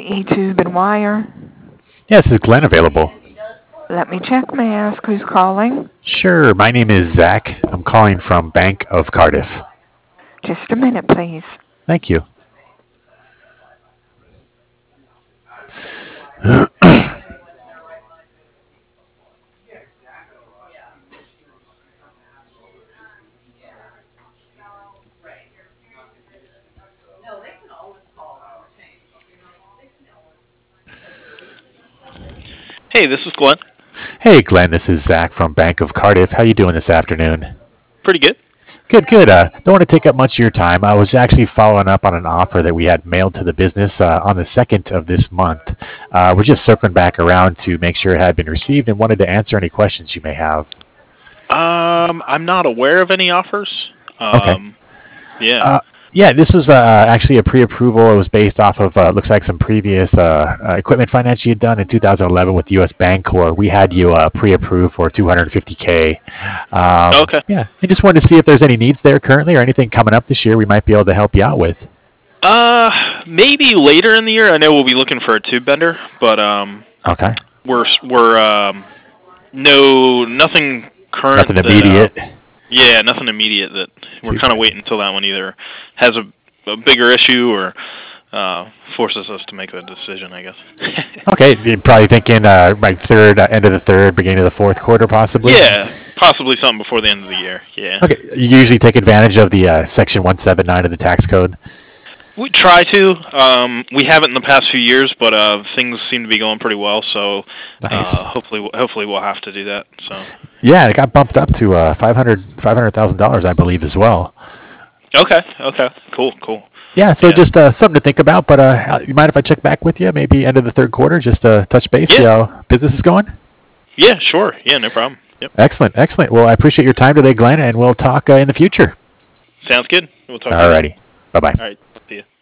E-Tube and Wire. Yes, is Glenn available? Let me check. May I ask who's calling? Sure, my name is Zach. I'm calling from Bank of Cardiff. Just a minute, please. Thank you. Hey, this is Glenn. Hey, Glenn, this is Zach from Bank of Cardiff. How you doing this afternoon? Pretty good. Good, good. Don't want to take up much of your time. I was actually following up on an offer that we had mailed to the business on the 2nd of this month. We're just circling back around to make sure it had been received and wanted to answer any questions you may have. I'm not aware of any offers. Okay. Yeah. Yeah, this was actually a pre-approval. It was based off of looks like some previous equipment finance you had done in 2011 with U.S. Bancorp. We had you pre-approved for 250K. Okay. Yeah, I just wanted to see if there's any needs there currently or anything coming up this year we might be able to help you out with. Maybe later in the year. I know we'll be looking for a tube bender, but Okay. we're nothing current. Nothing immediate. Yeah, nothing immediate. That we're kind of waiting until that one either has a bigger issue or forces us to make a decision, I guess. Okay, you're probably thinking like third, end of the third, beginning of the fourth quarter, possibly. Yeah, possibly something before the end of the year. Yeah. Okay, you usually take advantage of the Section 179 of the tax code. We try to. We haven't in the past few years, but things seem to be going pretty well. So Nice. hopefully we'll have to do that. So. Yeah, it got bumped up to $500,000, I believe, as well. Okay. Cool. Yeah, so just something to think about. But you mind if I check back with you, maybe end of the third quarter, just to touch base, see how business is going? Yeah, sure. Yeah, no problem. Yep. Excellent. Well, I appreciate your time today, Glenn, and we'll talk in the future. Sounds good. We'll talk. Alrighty. Bye-bye. All right. See ya.